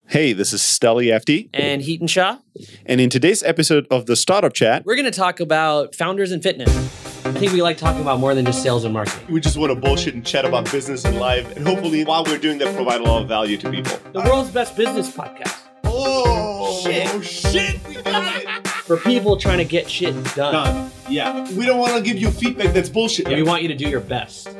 Hey, this is Stelly FD. And Heaton Shaw. And in today's episode of the Startup Chat, we're going to talk about founders in fitness. I think we like talking about more than just sales and marketing. We just want to bullshit and chat about business and life. And hopefully, while we're doing that, provide a lot of value to people. The world's best business podcast. Oh, shit. We got it. For people trying to get shit done. Yeah. We don't want to give you feedback that's bullshit. We want you to do your best.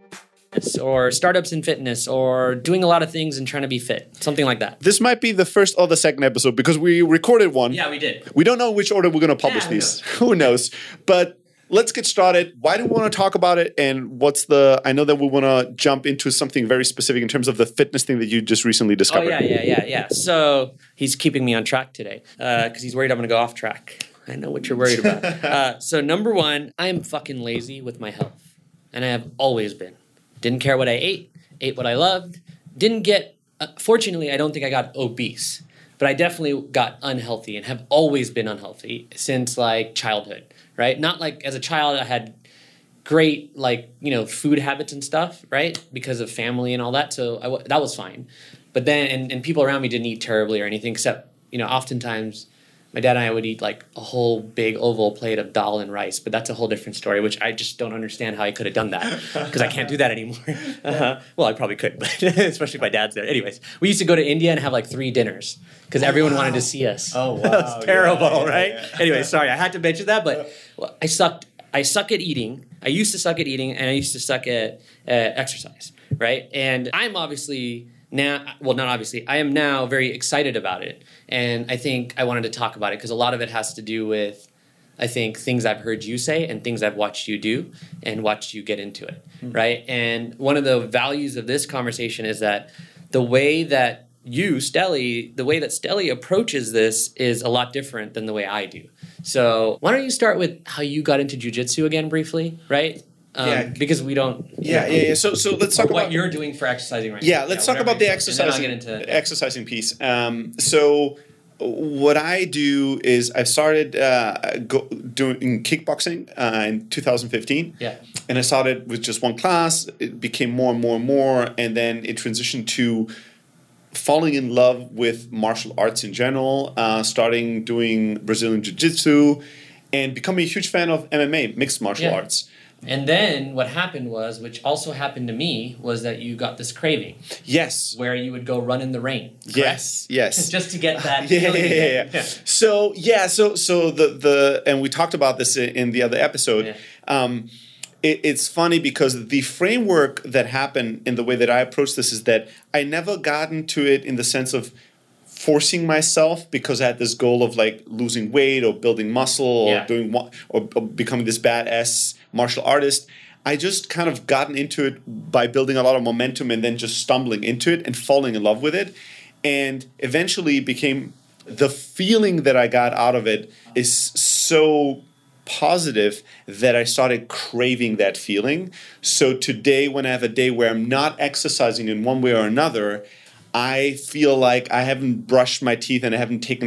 Or startups in fitness, or doing a lot of things and trying to be fit. Something like that. This might be the first or the second episode because we recorded one. Yeah, we did. We don't know which order we're going to publish these. Who knows? But let's get started. Why do we want to talk about it? And I know that we want to jump into something very specific in terms of the fitness thing that you just recently discovered. Oh, yeah. So he's keeping me on track today because he's worried I'm going to go off track. I know what you're worried about. So number one, I am fucking lazy with my health. And I have always been. Didn't care what I ate what I loved. Didn't get, fortunately, I don't think I got obese. But I definitely got unhealthy and have always been unhealthy since like childhood, right? Not like as a child I had great food habits and stuff, right? Because of family and all that. So that was fine. But then, and people around me didn't eat terribly or anything except, oftentimes my dad and I would eat like a whole big oval plate of dal and rice, but that's a whole different story, which I just don't understand how I could have done that because I can't do that anymore. Well, I probably could, but especially if my dad's there. Anyways, we used to go to India and have like 3 dinners because everyone wanted to see us. Oh, wow. That was terrible, right? Yeah. Anyway, sorry, I had to mention that, but I suck at eating. I used to suck at eating, and I used to suck at exercise, right? And I'm obviously I am now very excited about it. And I think I wanted to talk about it because a lot of it has to do with, I think, things I've heard you say and things I've watched you do and watched you get into it, right? And one of the values of this conversation is that the way that Stelly approaches this is a lot different than the way I do. So why don't you start with how you got into jiu-jitsu again briefly, right? Because we don't. Yeah. So let's talk about what you're doing for exercising right now. Yeah, let's talk about the exercising piece. So what I do is I started doing kickboxing in 2015. Yeah. And I started with just one class. It became more and more and more, and then it transitioned to falling in love with martial arts in general, starting doing Brazilian Jiu-Jitsu, and becoming a huge fan of MMA, mixed martial arts. And then what happened was, which also happened to me, was that you got this craving. Yes. Where you would go run in the rain. Correct? Yes. Just to get that Yeah. feeling. So the and we talked about this in the other episode. Yeah. It's funny because the framework that happened in the way that I approach this is that I never got into it in the sense of forcing myself because I had this goal of like losing weight or building muscle or becoming this badass martial artist. I just kind of gotten into it by building a lot of momentum and then just stumbling into it and falling in love with it. And eventually became the feeling that I got out of it is so positive that I started craving that feeling. So today when I have a day where I'm not exercising in one way or another, I feel like I haven't brushed my teeth and I haven't taken